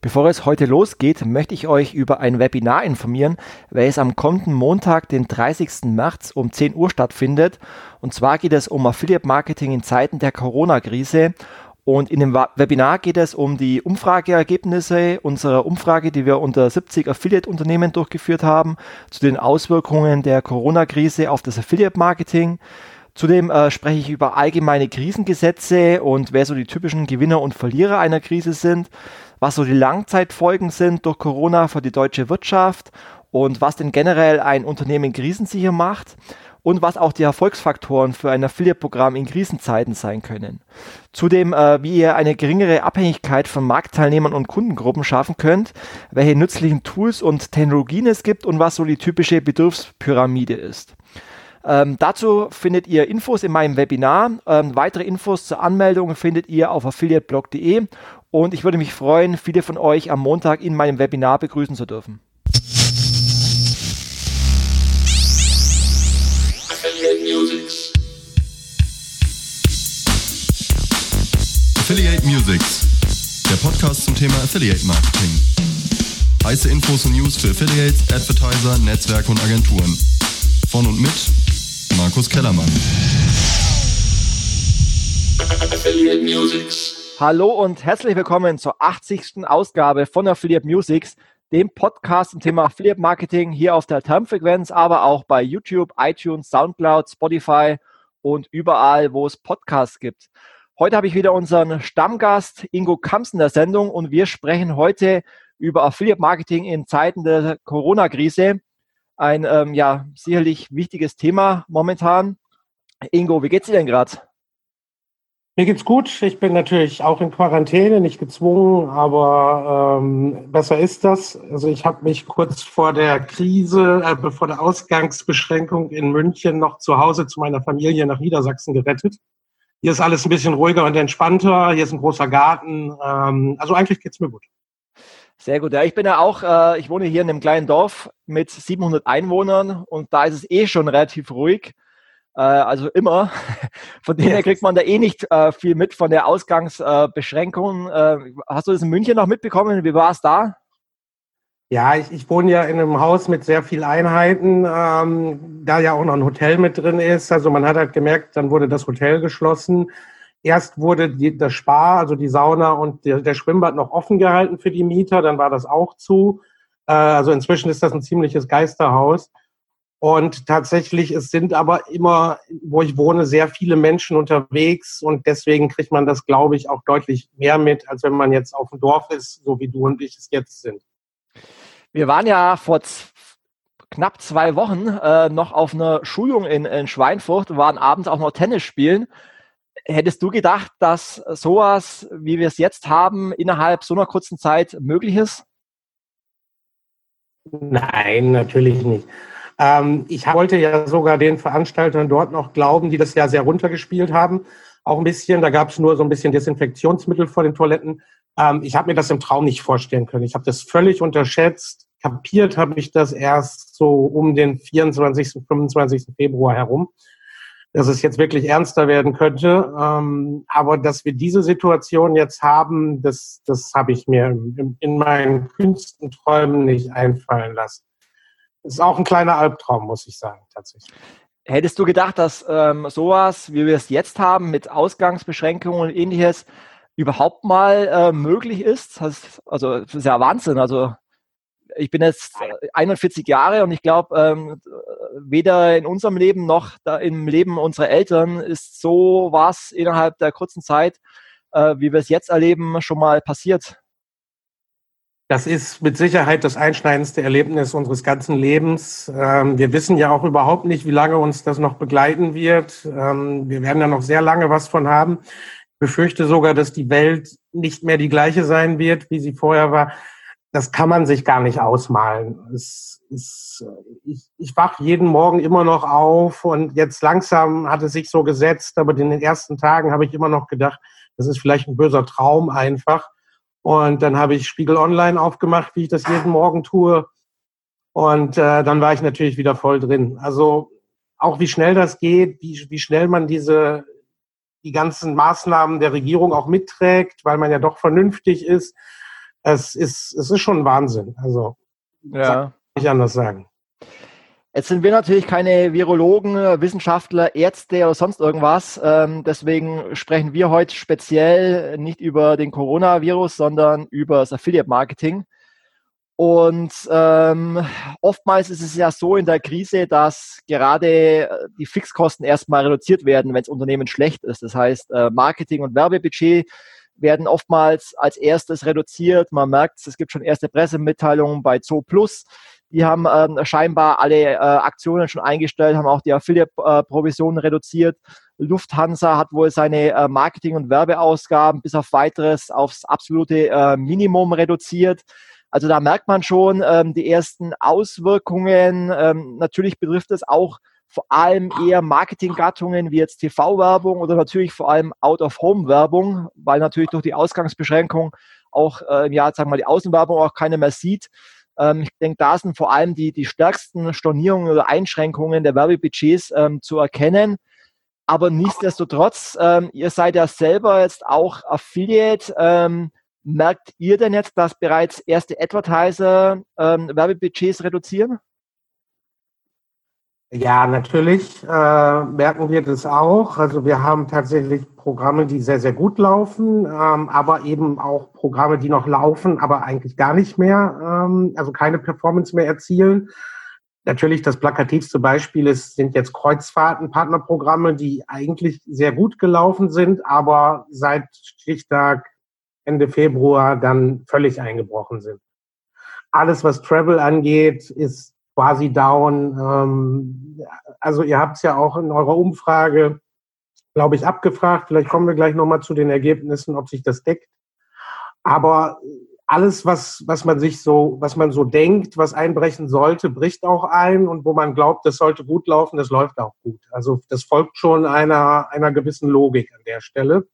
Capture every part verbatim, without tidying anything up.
Bevor es heute losgeht, möchte ich euch über ein Webinar informieren, welches am kommenden Montag, den dreißigsten März um zehn Uhr stattfindet. Und zwar geht es um Affiliate Marketing in Zeiten der Corona-Krise. Und in dem Webinar geht es um die Umfrageergebnisse unserer Umfrage, die wir unter siebzig Affiliate-Unternehmen durchgeführt haben, zu den Auswirkungen der Corona-Krise auf das Affiliate-Marketing. Zudem äh, spreche ich über allgemeine Krisengesetze und wer so die typischen Gewinner und Verlierer einer Krise sind, was so die Langzeitfolgen sind durch Corona für die deutsche Wirtschaft und was denn generell ein Unternehmen krisensicher macht und was auch die Erfolgsfaktoren für ein Affiliate-Programm in Krisenzeiten sein können. Zudem, äh, wie ihr eine geringere Abhängigkeit von Marktteilnehmern und Kundengruppen schaffen könnt, welche nützlichen Tools und Technologien es gibt und was so die typische Bedürfspyramide ist. Ähm, dazu findet ihr Infos in meinem Webinar. Ähm, weitere Infos zur Anmeldung findet ihr auf affiliate blog punkt de und ich würde mich freuen, viele von euch am Montag in meinem Webinar begrüßen zu dürfen. Affiliate Musics. Affiliate Musics, der Podcast zum Thema Affiliate Marketing. Heiße Infos und News für Affiliates, Advertiser, Netzwerke und Agenturen. Von und mit Markus Kellermann. Affiliate Musics. Hallo und herzlich willkommen zur achtzigsten Ausgabe von Affiliate Musics, dem Podcast zum Thema Affiliate Marketing hier auf der Termfrequenz, aber auch bei YouTube, iTunes, Soundcloud, Spotify und überall, wo es Podcasts gibt. Heute habe ich wieder unseren Stammgast Ingo Kamps in der Sendung und wir sprechen heute über Affiliate Marketing in Zeiten der Corona-Krise. Ein ähm, ja sicherlich wichtiges Thema momentan. Ingo, wie geht's dir denn gerade? Mir geht's gut. Ich bin natürlich auch in Quarantäne, nicht gezwungen, aber ähm, besser ist das. Also ich habe mich kurz vor der Krise, äh, vor der Ausgangsbeschränkung in München noch zu Hause zu meiner Familie nach Niedersachsen gerettet. Hier ist alles ein bisschen ruhiger und entspannter. Hier ist ein großer Garten. Ähm, also eigentlich geht's mir gut. Sehr gut. Ja, ich bin ja auch, äh, ich wohne hier in einem kleinen Dorf mit siebenhundert Einwohnern und da ist es eh schon relativ ruhig. Äh, also immer. Von dem her kriegt man da eh nicht äh, viel mit von der Ausgangsbeschränkung. Äh, hast du das in München noch mitbekommen? Wie war es da? Ja, ich, ich wohne ja in einem Haus mit sehr vielen Einheiten, ähm, da ja auch noch ein Hotel mit drin ist. Also man hat halt gemerkt, dann wurde das Hotel geschlossen. Erst wurde die, das Spa, also die Sauna und der, der Schwimmbad noch offen gehalten für die Mieter, dann war das auch zu. Äh, also inzwischen ist das ein ziemliches Geisterhaus. Und tatsächlich, es sind aber immer, wo ich wohne, sehr viele Menschen unterwegs und deswegen kriegt man das, glaube ich, auch deutlich mehr mit, als wenn man jetzt auf dem Dorf ist, so wie du und ich es jetzt sind. Wir waren ja vor z- knapp zwei Wochen äh, noch auf einer Schulung in, in Schweinfurt und waren abends auch noch Tennis spielen. Hättest du gedacht, dass sowas, wie wir es jetzt haben, innerhalb so einer kurzen Zeit möglich ist? Nein, natürlich nicht. Ähm, ich wollte ja sogar den Veranstaltern dort noch glauben, die das ja sehr runtergespielt haben. Auch ein bisschen, da gab es nur so ein bisschen Desinfektionsmittel vor den Toiletten. Ähm, ich habe mir das im Traum nicht vorstellen können. Ich habe das völlig unterschätzt. Kapiert habe ich das erst so um den vierundzwanzigsten, fünfundzwanzigsten Februar herum, dass es jetzt wirklich ernster werden könnte. Ähm, aber dass wir diese Situation jetzt haben, das, das habe ich mir in, in meinen kühnsten Träumen nicht einfallen lassen. Das ist auch ein kleiner Albtraum, muss ich sagen, tatsächlich. Hättest du gedacht, dass ähm, sowas, wie wir es jetzt haben, mit Ausgangsbeschränkungen und Ähnliches, überhaupt mal äh, möglich ist? Das, also das ist ja Wahnsinn. Also ich bin jetzt einundvierzig Jahre und ich glaube, ähm, weder in unserem Leben noch da im Leben unserer Eltern ist so was innerhalb der kurzen Zeit, äh, wie wir es jetzt erleben, schon mal passiert. Das ist mit Sicherheit das einschneidendste Erlebnis unseres ganzen Lebens. Ähm, wir wissen ja auch überhaupt nicht, wie lange uns das noch begleiten wird. Ähm, wir werden ja noch sehr lange was von haben. Ich befürchte sogar, dass die Welt nicht mehr die gleiche sein wird, wie sie vorher war. Das kann man sich gar nicht ausmalen. Es ist, ich, ich wache jeden Morgen immer noch auf und jetzt langsam hat es sich so gesetzt, aber in den ersten Tagen habe ich immer noch gedacht, das ist vielleicht ein böser Traum einfach. Und dann habe ich Spiegel Online aufgemacht, wie ich das jeden Morgen tue. Und äh, dann war ich natürlich wieder voll drin. Also auch wie schnell das geht, wie, wie schnell man diese die ganzen Maßnahmen der Regierung auch mitträgt, weil man ja doch vernünftig ist. Es ist, es ist schon Wahnsinn. Also, ja. Kann ich nicht anders sagen. Jetzt sind wir natürlich keine Virologen, Wissenschaftler, Ärzte oder sonst irgendwas. Ähm, deswegen sprechen wir heute speziell nicht über den Coronavirus, sondern über das Affiliate-Marketing. Und ähm, oftmals ist es ja so in der Krise, dass gerade die Fixkosten erstmal reduziert werden, wenn das Unternehmen schlecht ist. Das heißt, äh, Marketing- und Werbebudget werden oftmals als erstes reduziert. Man merkt, es gibt schon erste Pressemitteilungen bei Zooplus. Die haben ähm, scheinbar alle äh, Aktionen schon eingestellt, haben auch die Affiliate-Provisionen reduziert. Lufthansa hat wohl seine äh, Marketing- und Werbeausgaben bis auf weiteres aufs absolute äh, Minimum reduziert. Also da merkt man schon ähm, die ersten Auswirkungen. Ähm, natürlich betrifft es auch vor allem eher Marketinggattungen wie jetzt T V-Werbung oder natürlich vor allem Out-of-Home-Werbung, weil natürlich durch die Ausgangsbeschränkung auch äh, ja, sagen wir mal, die Außenwerbung auch keiner mehr sieht. Ähm, ich denke, da sind vor allem die, die stärksten Stornierungen oder Einschränkungen der Werbebudgets ähm, zu erkennen. Aber nichtsdestotrotz, ähm, ihr seid ja selber jetzt auch Affiliate. Ähm, merkt ihr denn jetzt, dass bereits erste Advertiser ähm, Werbebudgets reduzieren? Ja, natürlich äh, merken wir das auch. Also wir haben tatsächlich Programme, die sehr, sehr gut laufen, ähm, aber eben auch Programme, die noch laufen, aber eigentlich gar nicht mehr, ähm, also keine Performance mehr erzielen. Natürlich das plakativste Beispiel ist, sind jetzt Kreuzfahrten-Partnerprogramme, die eigentlich sehr gut gelaufen sind, aber seit Stichtag Ende Februar dann völlig eingebrochen sind. Alles, was Travel angeht, ist quasi down. Ähm, also ihr habt es ja auch in eurer Umfrage, glaube ich, abgefragt. Vielleicht kommen wir gleich nochmal zu den Ergebnissen, ob sich das deckt. Aber alles, was, was man sich so, was man so denkt, was einbrechen sollte, bricht auch ein. Und wo man glaubt, das sollte gut laufen, das läuft auch gut. Also das folgt schon einer, einer gewissen Logik an der Stelle.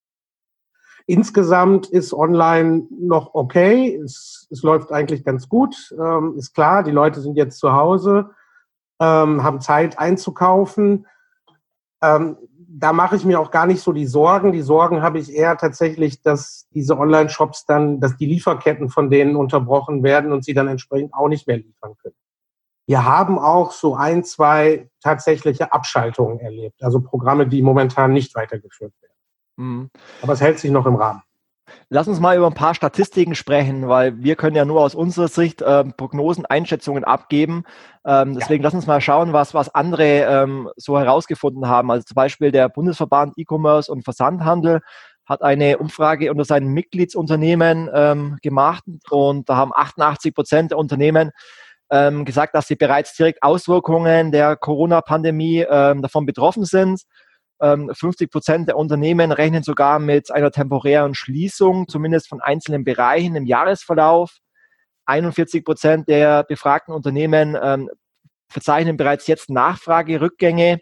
Insgesamt ist online noch okay. Es, es läuft eigentlich ganz gut. Ähm, ist klar, die Leute sind jetzt zu Hause, ähm, haben Zeit einzukaufen. Ähm, da mache ich mir auch gar nicht so die Sorgen. Die Sorgen habe ich eher tatsächlich, dass diese Online-Shops dann, dass die Lieferketten von denen unterbrochen werden und sie dann entsprechend auch nicht mehr liefern können. Wir haben auch so ein, zwei tatsächliche Abschaltungen erlebt. Also Programme, die momentan nicht weitergeführt werden. Mhm. Aber es hält sich noch im Rahmen. Lass uns mal über ein paar Statistiken sprechen, weil wir können ja nur aus unserer Sicht ähm, Prognosen, Einschätzungen abgeben. Ähm, deswegen ja. Lass uns mal schauen, was, was andere ähm, so herausgefunden haben. Also zum Beispiel der Bundesverband E-Commerce und Versandhandel hat eine Umfrage unter seinen Mitgliedsunternehmen ähm, gemacht und da haben achtundachtzig Prozent der Unternehmen ähm, gesagt, dass sie bereits direkt Auswirkungen der Corona-Pandemie ähm, davon betroffen sind. fünfzig Prozent der Unternehmen rechnen sogar mit einer temporären Schließung, zumindest von einzelnen Bereichen im Jahresverlauf. einundvierzig Prozent der befragten Unternehmen ähm, verzeichnen bereits jetzt Nachfragerückgänge.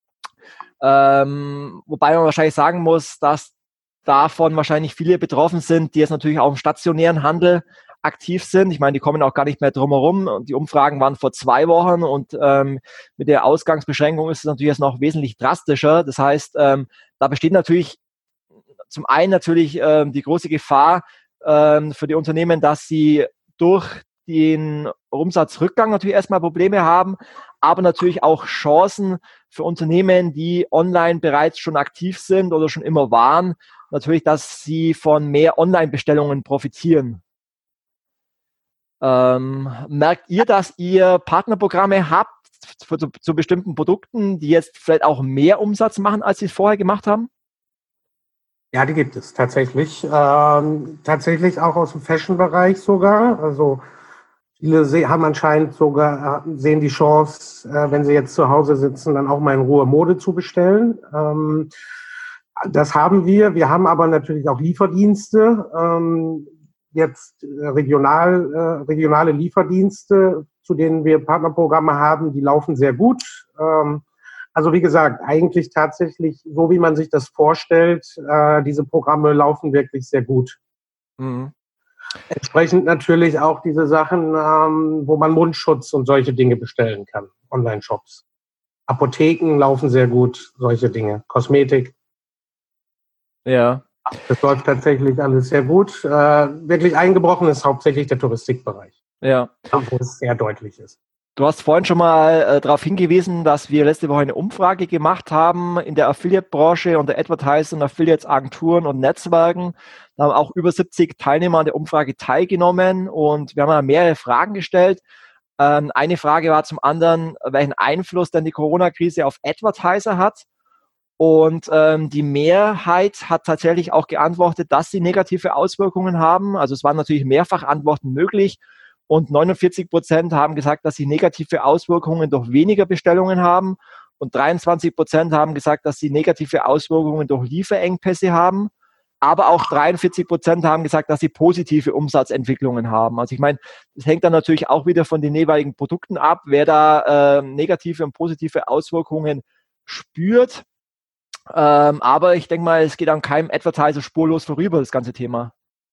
Ähm, wobei man wahrscheinlich sagen muss, dass davon wahrscheinlich viele betroffen sind, die jetzt natürlich auch im stationären Handel aktiv sind. Ich meine, die kommen auch gar nicht mehr drum herum. Die Umfragen waren vor zwei Wochen und ähm, mit der Ausgangsbeschränkung ist es natürlich jetzt noch wesentlich drastischer. Das heißt, ähm, da besteht natürlich zum einen natürlich ähm, die große Gefahr ähm, für die Unternehmen, dass sie durch den Umsatzrückgang natürlich erstmal Probleme haben, aber natürlich auch Chancen für Unternehmen, die online bereits schon aktiv sind oder schon immer waren, natürlich, dass sie von mehr Online-Bestellungen profitieren. Ähm, merkt ihr, dass ihr Partnerprogramme habt für, zu, zu bestimmten Produkten, die jetzt vielleicht auch mehr Umsatz machen, als sie es vorher gemacht haben? Ja, die gibt es tatsächlich. Ähm, tatsächlich auch aus dem Fashion-Bereich sogar. Also viele se- haben anscheinend sogar, sehen die Chance, äh, wenn sie jetzt zu Hause sitzen, dann auch mal in Ruhe Mode zu bestellen. Ähm, das haben wir. Wir haben aber natürlich auch Lieferdienste. Ähm, jetzt regional, äh, regionale Lieferdienste, zu denen wir Partnerprogramme haben, die laufen sehr gut. Ähm, also wie gesagt, eigentlich tatsächlich so, wie man sich das vorstellt, äh, diese Programme laufen wirklich sehr gut. Mhm. Entsprechend natürlich auch diese Sachen, ähm, wo man Mundschutz und solche Dinge bestellen kann, Online-Shops. Apotheken laufen sehr gut, solche Dinge. Kosmetik. Ja. Das läuft tatsächlich alles sehr gut. Äh, wirklich eingebrochen ist hauptsächlich der Touristikbereich. Ja. Wo es sehr deutlich ist. Du hast vorhin schon mal äh, darauf hingewiesen, dass wir letzte Woche eine Umfrage gemacht haben in der Affiliate-Branche unter Advertisern, Affiliates, Agenturen und Netzwerken. Da haben auch über siebzig Teilnehmer an der Umfrage teilgenommen und wir haben ja mehrere Fragen gestellt. Ähm, eine Frage war zum anderen, welchen Einfluss denn die Corona-Krise auf Advertiser hat. Und ähm, die Mehrheit hat tatsächlich auch geantwortet, dass sie negative Auswirkungen haben. Also es waren natürlich mehrfach Antworten möglich. Und neunundvierzig Prozent haben gesagt, dass sie negative Auswirkungen durch weniger Bestellungen haben. Und dreiundzwanzig Prozent haben gesagt, dass sie negative Auswirkungen durch Lieferengpässe haben. Aber auch dreiundvierzig Prozent haben gesagt, dass sie positive Umsatzentwicklungen haben. Also ich meine, das hängt dann natürlich auch wieder von den jeweiligen Produkten ab, wer da äh, negative und positive Auswirkungen spürt. Ähm, aber ich denke mal, es geht an keinem Advertiser spurlos vorüber, das ganze Thema.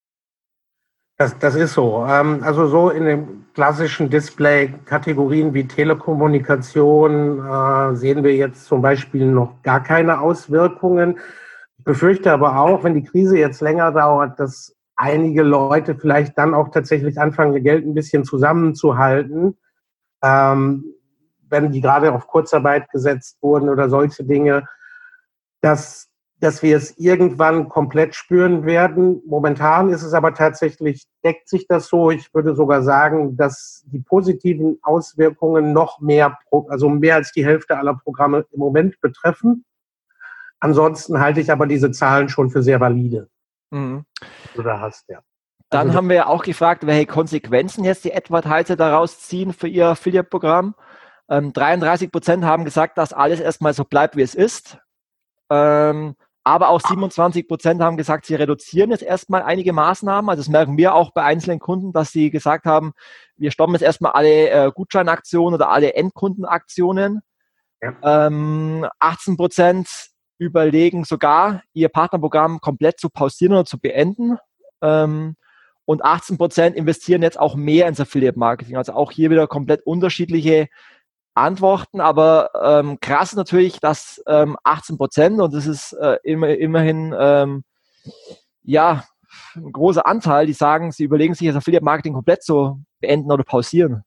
Das, das ist so. Ähm, also so in den klassischen Display-Kategorien wie Telekommunikation äh, sehen wir jetzt zum Beispiel noch gar keine Auswirkungen. Ich befürchte aber auch, wenn die Krise jetzt länger dauert, dass einige Leute vielleicht dann auch tatsächlich anfangen, ihr Geld ein bisschen zusammenzuhalten, ähm, wenn die gerade auf Kurzarbeit gesetzt wurden oder solche Dinge, dass, dass wir es irgendwann komplett spüren werden. Momentan ist es aber tatsächlich, deckt sich das so. Ich würde sogar sagen, dass die positiven Auswirkungen noch mehr, also mehr als die Hälfte aller Programme im Moment betreffen. Ansonsten halte ich aber diese Zahlen schon für sehr valide. Mhm. Du da hast, ja. Dann also, haben wir ja auch gefragt, welche Konsequenzen jetzt die Advertiser daraus ziehen für ihr Affiliate-Programm. Ähm, dreiunddreißig Prozent haben gesagt, dass alles erstmal so bleibt, wie es ist. Ähm, aber auch siebenundzwanzig Prozent haben gesagt, sie reduzieren jetzt erstmal einige Maßnahmen. Also das merken wir auch bei einzelnen Kunden, dass sie gesagt haben, wir stoppen jetzt erstmal alle äh, Gutscheinaktionen oder alle Endkundenaktionen. Ja. Ähm, achtzehn Prozent überlegen sogar, ihr Partnerprogramm komplett zu pausieren oder zu beenden. Ähm, und achtzehn Prozent investieren jetzt auch mehr ins Affiliate-Marketing. Also auch hier wieder komplett unterschiedliche Antworten, aber ähm, krass ist natürlich, dass ähm, achtzehn Prozent, und das ist äh, immer, immerhin ähm, ja ein großer Anteil, die sagen, sie überlegen sich das Affiliate-Marketing komplett zu beenden oder pausieren.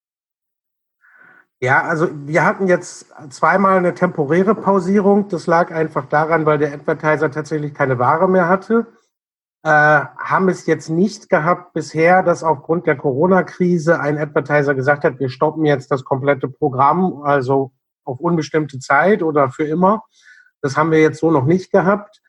Ja, also wir hatten jetzt zweimal eine temporäre Pausierung. Das lag einfach daran, weil der Advertiser tatsächlich keine Ware mehr hatte. Äh, haben es jetzt nicht gehabt bisher, dass aufgrund der Corona-Krise ein Advertiser gesagt hat, wir stoppen jetzt das komplette Programm, also auf unbestimmte Zeit oder für immer. Das haben wir jetzt so noch nicht gehabt.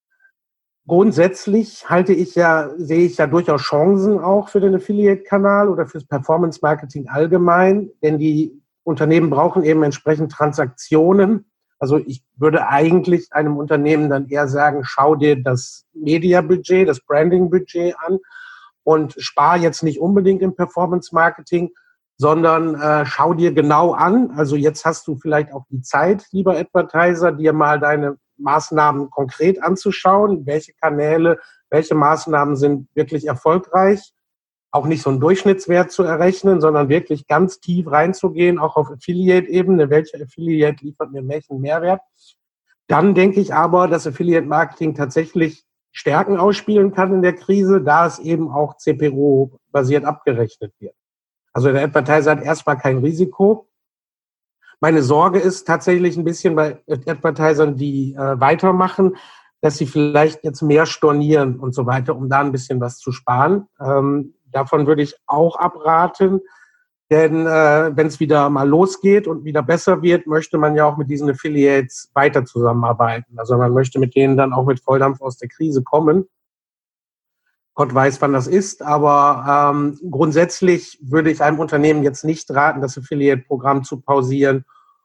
Grundsätzlich halte ich ja, sehe ich ja durchaus Chancen auch für den Affiliate-Kanal oder fürs Performance-Marketing allgemein, denn die Unternehmen brauchen eben entsprechend Transaktionen. Also ich würde eigentlich einem Unternehmen dann eher sagen, schau dir das Media-Budget, das Branding-Budget an und spar jetzt nicht unbedingt im Performance-Marketing, sondern äh, schau dir genau an. Also jetzt hast du vielleicht auch die Zeit, lieber Advertiser, dir mal deine Maßnahmen konkret anzuschauen. Welche Kanäle, welche Maßnahmen sind wirklich erfolgreich? Auch nicht so einen Durchschnittswert zu errechnen, sondern wirklich ganz tief reinzugehen, auch auf Affiliate-Ebene. Welcher Affiliate liefert mir welchen Mehrwert? Dann denke ich aber, dass Affiliate-Marketing tatsächlich Stärken ausspielen kann in der Krise, da es eben auch C P O-basiert abgerechnet wird. Also der Advertiser hat erstmal kein Risiko. Meine Sorge ist tatsächlich ein bisschen bei Advertisern, die äh, weitermachen, dass sie vielleicht jetzt mehr stornieren und so weiter, um da ein bisschen was zu sparen. Ähm, Davon würde ich auch abraten, denn äh, wenn es wieder mal losgeht und wieder besser wird, möchte man ja auch mit diesen Affiliates weiter zusammenarbeiten. Also man möchte mit denen dann auch mit Volldampf aus der Krise kommen. Gott weiß, wann das ist, aber ähm, grundsätzlich würde ich einem Unternehmen jetzt nicht raten, das Affiliate-Programm zu pausieren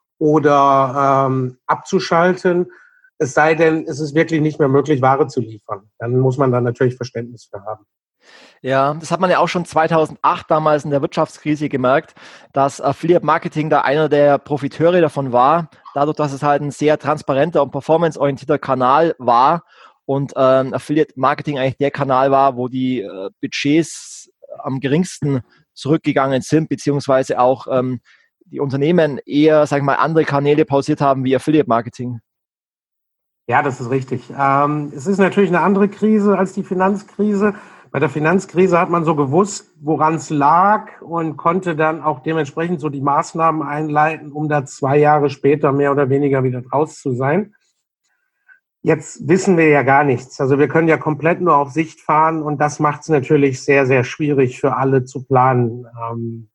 oder ähm, abzuschalten. Es sei denn, es ist wirklich nicht mehr möglich, Ware zu liefern. Dann muss man da natürlich Verständnis für haben. Ja, das hat man ja auch schon zweitausendacht damals in der Wirtschaftskrise gemerkt, dass Affiliate-Marketing da einer der Profiteure davon war, dadurch, dass es halt ein sehr transparenter und performanceorientierter Kanal war und ähm, Affiliate-Marketing eigentlich der Kanal war, wo die äh, Budgets am geringsten zurückgegangen sind, beziehungsweise auch ähm, die Unternehmen eher, sag ich mal, andere Kanäle pausiert haben wie Affiliate-Marketing. Ja, das ist richtig. Ähm, es ist natürlich eine andere Krise als die Finanzkrise. Bei der Finanzkrise hat man so gewusst, woran es lag und konnte dann auch dementsprechend so die Maßnahmen einleiten, um da zwei Jahre später mehr oder weniger wieder draus zu sein. Jetzt wissen wir ja gar nichts. Also wir können ja komplett nur auf Sicht fahren und das macht es natürlich sehr, sehr schwierig für alle zu planen. Ähm,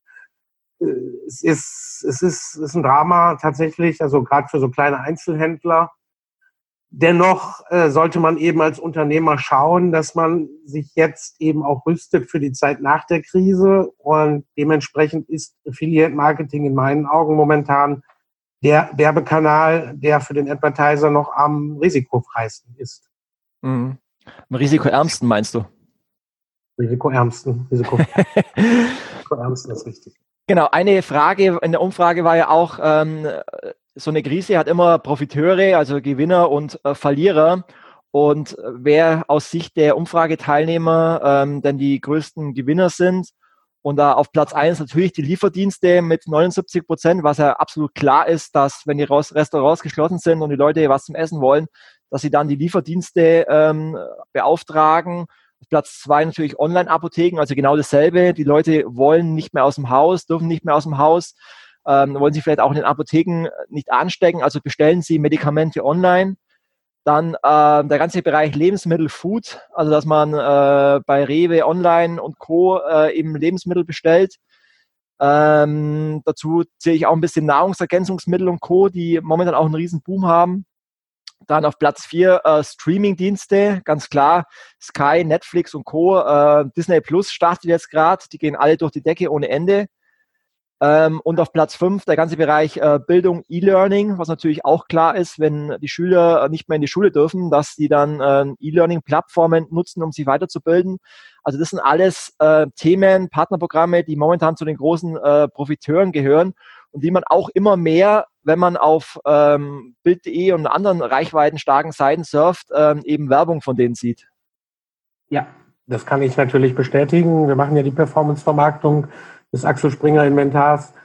es ist, es ist, es ist ein Drama tatsächlich, also gerade für so kleine Einzelhändler. Dennoch äh, sollte man eben als Unternehmer schauen, dass man sich jetzt eben auch rüstet für die Zeit nach der Krise und dementsprechend ist Affiliate Marketing in meinen Augen momentan der Werbekanal, der für den Advertiser noch am risikofreisten ist. Mhm. Am risikoärmsten meinst du? Risikoärmsten, Risiko risikoärmsten ist richtig. Genau, eine Frage in der Umfrage war ja auch, ähm, so eine Krise hat immer Profiteure, also Gewinner und äh, Verlierer. Und wer aus Sicht der Umfrageteilnehmer ähm, denn die größten Gewinner sind. Und da auf Platz eins natürlich die Lieferdienste mit neunundsiebzig Prozent, was ja absolut klar ist, dass wenn die Restaurants geschlossen sind und die Leute was zum Essen wollen, dass sie dann die Lieferdienste ähm, beauftragen. Auf Platz zwei natürlich Online-Apotheken, also genau dasselbe. Die Leute wollen nicht mehr aus dem Haus, dürfen nicht mehr aus dem Haus, ähm, wollen sich vielleicht auch in den Apotheken nicht anstecken, also bestellen sie Medikamente online. Dann äh, der ganze Bereich Lebensmittel, Food, also dass man äh, bei Rewe online und Co. Äh, eben Lebensmittel bestellt. Ähm, dazu zähle ich auch ein bisschen Nahrungsergänzungsmittel und Co., die momentan auch einen riesen Boom haben. Dann auf Platz vier äh, Streaming-Dienste, ganz klar, Sky, Netflix und Co. Äh, Disney Plus startet jetzt gerade, die gehen alle durch die Decke ohne Ende. Ähm, und auf Platz fünf der ganze Bereich äh, Bildung, E-Learning, was natürlich auch klar ist, wenn die Schüler nicht mehr in die Schule dürfen, dass die dann äh, E-Learning-Plattformen nutzen, um sich weiterzubilden. Also das sind alles äh, Themen, Partnerprogramme, die momentan zu den großen äh, Profiteuren gehören und die man auch immer mehr, wenn man auf ähm, Bild punkt de und anderen reichweitenstarken Seiten surft, ähm, eben Werbung von denen sieht. Ja, das kann ich natürlich bestätigen. Wir machen ja die Performance-Vermarktung des Axel Springer Inventars.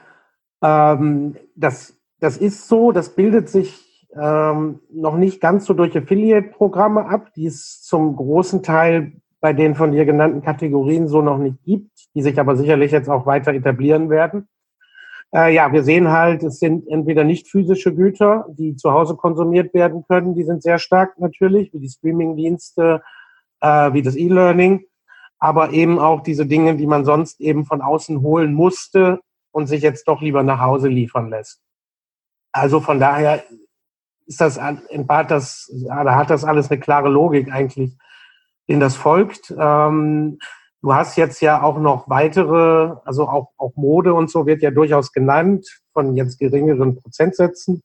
Ähm, das, das ist so, das bildet sich ähm, noch nicht ganz so durch Affiliate-Programme ab, die es zum großen Teil bei den von dir genannten Kategorien so noch nicht gibt, die sich aber sicherlich jetzt auch weiter etablieren werden. Äh, ja, wir sehen halt, es sind entweder nicht physische Güter, die zu Hause konsumiert werden können, die sind sehr stark natürlich, wie die Streaming-Dienste, äh, wie das E-Learning, aber eben auch diese Dinge, die man sonst eben von außen holen musste und sich jetzt doch lieber nach Hause liefern lässt. Also von daher ist das, hat das, da hat das alles eine klare Logik eigentlich, in das folgt. Ähm, du hast jetzt ja auch noch weitere, also auch, auch Mode und so wird ja durchaus genannt, von jetzt geringeren Prozentsätzen.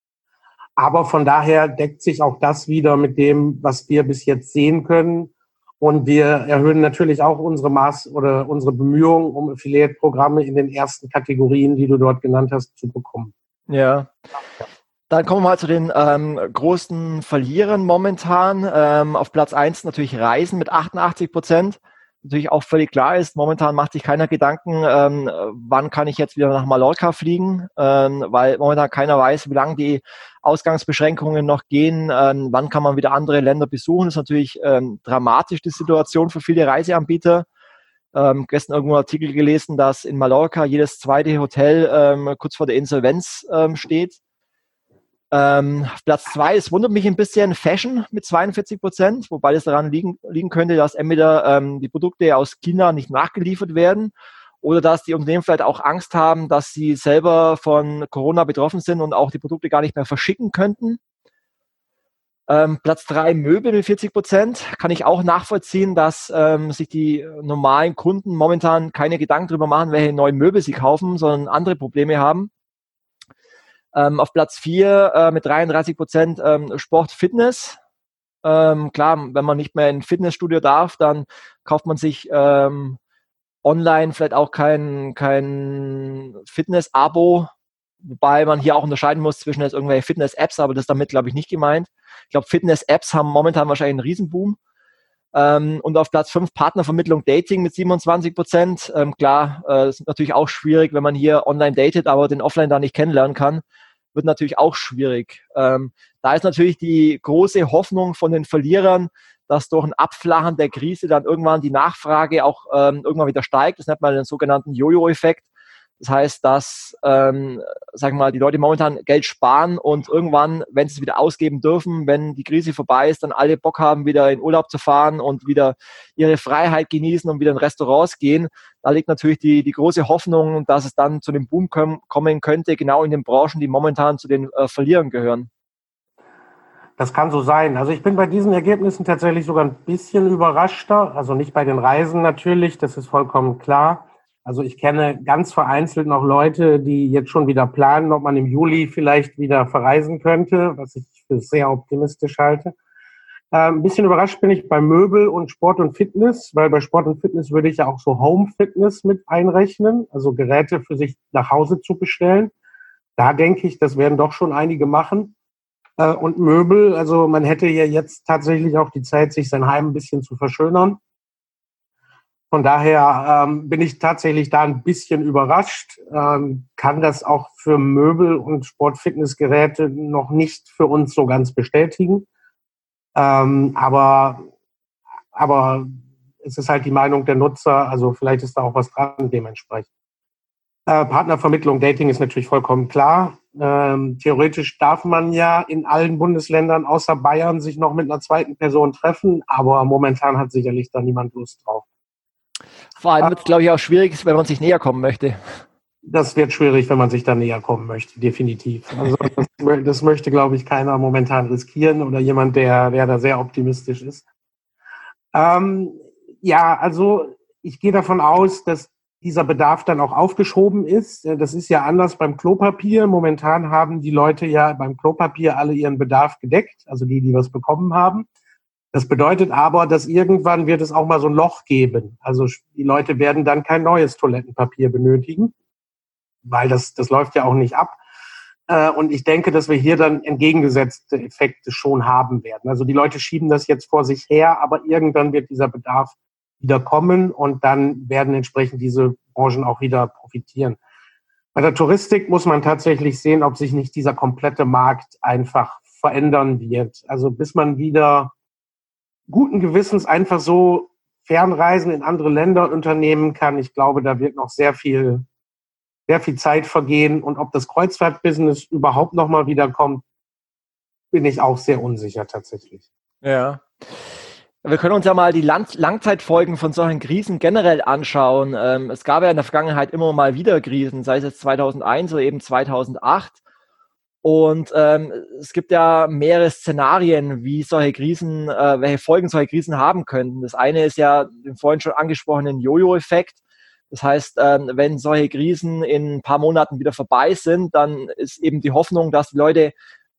Aber von daher deckt sich auch das wieder mit dem, was wir bis jetzt sehen können. Und wir erhöhen natürlich auch unsere Maß oder unsere Bemühungen, um Affiliate-Programme in den ersten Kategorien, die du dort genannt hast, zu bekommen. Ja. Dann kommen wir mal zu den ähm, großen Verlierern momentan. Ähm, auf Platz eins natürlich Reisen mit achtundachtzig Prozent. Natürlich auch völlig klar ist, momentan macht sich keiner Gedanken, ähm, wann kann ich jetzt wieder nach Mallorca fliegen, ähm, weil momentan keiner weiß, wie lange die Ausgangsbeschränkungen noch gehen, ähm, wann kann man wieder andere Länder besuchen. Das ist natürlich ähm, dramatisch, die Situation für viele Reiseanbieter. Ähm, gestern irgendwo einen Artikel gelesen, dass in Mallorca jedes zweite Hotel ähm, kurz vor der Insolvenz ähm, steht. Ähm, Platz zwei, es wundert mich ein bisschen, Fashion mit zweiundvierzig Prozent, wobei es daran liegen, liegen könnte, dass entweder ähm, die Produkte aus China nicht nachgeliefert werden oder dass die Unternehmen vielleicht auch Angst haben, dass sie selber von Corona betroffen sind und auch die Produkte gar nicht mehr verschicken könnten. Ähm, Platz drei, Möbel mit vierzig Prozent, kann ich auch nachvollziehen, dass ähm, sich die normalen Kunden momentan keine Gedanken darüber machen, welche neuen Möbel sie kaufen, sondern andere Probleme haben. Ähm, auf Platz vier äh, mit dreiunddreißig Prozent ähm, Sport, Fitness. Ähm, klar, wenn man nicht mehr in ein Fitnessstudio darf, dann kauft man sich ähm, online vielleicht auch kein, kein Fitness-Abo, wobei man hier auch unterscheiden muss zwischen jetzt irgendwelche Fitness-Apps, aber das ist damit, glaube ich, nicht gemeint. Ich glaube, Fitness-Apps haben momentan wahrscheinlich einen Riesenboom. Ähm, und auf Platz fünf Partnervermittlung Dating mit siebenundzwanzig Prozent. Ähm, klar, äh, ist natürlich auch schwierig, wenn man hier online datet, aber den offline da nicht kennenlernen kann. wird natürlich auch schwierig. Ähm, da ist natürlich die große Hoffnung von den Verlierern, dass durch ein Abflachen der Krise dann irgendwann die Nachfrage auch ähm, irgendwann wieder steigt. Das nennt man den sogenannten Jojo-Effekt. Das heißt, dass, ähm, sagen wir mal, die Leute momentan Geld sparen und irgendwann, wenn sie es wieder ausgeben dürfen, wenn die Krise vorbei ist, dann alle Bock haben, wieder in Urlaub zu fahren und wieder ihre Freiheit genießen und wieder in Restaurants gehen. Da liegt natürlich die, die große Hoffnung, dass es dann zu dem Boom kom- kommen könnte, genau in den Branchen, die momentan zu den äh, Verlierern gehören. Das kann so sein. Also ich bin bei diesen Ergebnissen tatsächlich sogar ein bisschen überraschter. Also nicht bei den Reisen natürlich, das ist vollkommen klar. Also ich kenne ganz vereinzelt noch Leute, die jetzt schon wieder planen, ob man im Juli vielleicht wieder verreisen könnte, was ich für sehr optimistisch halte. Äh, ein bisschen überrascht bin ich bei Möbel und Sport und Fitness, weil bei Sport und Fitness würde ich ja auch so Home-Fitness mit einrechnen, also Geräte für sich nach Hause zu bestellen. Da denke ich, das werden doch schon einige machen. Äh, und Möbel, also man hätte ja jetzt tatsächlich auch die Zeit, sich sein Heim ein bisschen zu verschönern. Von daher ähm, bin ich tatsächlich da ein bisschen überrascht, ähm, kann das auch für Möbel- und Sport-Fitness-Geräte noch nicht für uns so ganz bestätigen. Ähm, aber, aber es ist halt die Meinung der Nutzer, also vielleicht ist da auch was dran dementsprechend. Äh, Partnervermittlung, Dating ist natürlich vollkommen klar. Ähm, theoretisch darf man ja in allen Bundesländern außer Bayern sich noch mit einer zweiten Person treffen, aber momentan hat sicherlich da niemand Lust drauf. Vor allem wird es, glaube ich, auch schwierig, wenn man sich näher kommen möchte. Das wird schwierig, wenn man sich da näher kommen möchte, definitiv. Also das, das möchte, glaube ich, keiner momentan riskieren oder jemand, der, der da sehr optimistisch ist. Ähm, ja, also ich gehe davon aus, dass dieser Bedarf dann auch aufgeschoben ist. Das ist ja anders beim Klopapier. Momentan haben die Leute ja beim Klopapier alle ihren Bedarf gedeckt, also die, die was bekommen haben. Das bedeutet aber, dass irgendwann wird es auch mal so ein Loch geben. Also die Leute werden dann kein neues Toilettenpapier benötigen, weil das, das läuft ja auch nicht ab. Und ich denke, dass wir hier dann entgegengesetzte Effekte schon haben werden. Also die Leute schieben das jetzt vor sich her, aber irgendwann wird dieser Bedarf wieder kommen und dann werden entsprechend diese Branchen auch wieder profitieren. Bei der Touristik muss man tatsächlich sehen, ob sich nicht dieser komplette Markt einfach verändern wird. Also bis man wieder guten Gewissens einfach so Fernreisen in andere Länder unternehmen kann. Ich glaube, da wird noch sehr viel, sehr viel Zeit vergehen. Und ob das Kreuzfahrtbusiness überhaupt noch mal wiederkommt, bin ich auch sehr unsicher tatsächlich. Ja. Wir können uns ja mal die Lang- Langzeitfolgen von solchen Krisen generell anschauen. Ähm, es gab ja in der Vergangenheit immer mal wieder Krisen, sei es jetzt zweitausendeins oder eben zweitausendacht. Und ähm, es gibt ja mehrere Szenarien, wie solche Krisen, äh, welche Folgen solche Krisen haben könnten. Das eine ist ja den vorhin schon angesprochenen Jojo-Effekt. Das heißt, ähm, wenn solche Krisen in ein paar Monaten wieder vorbei sind, dann ist eben die Hoffnung, dass die Leute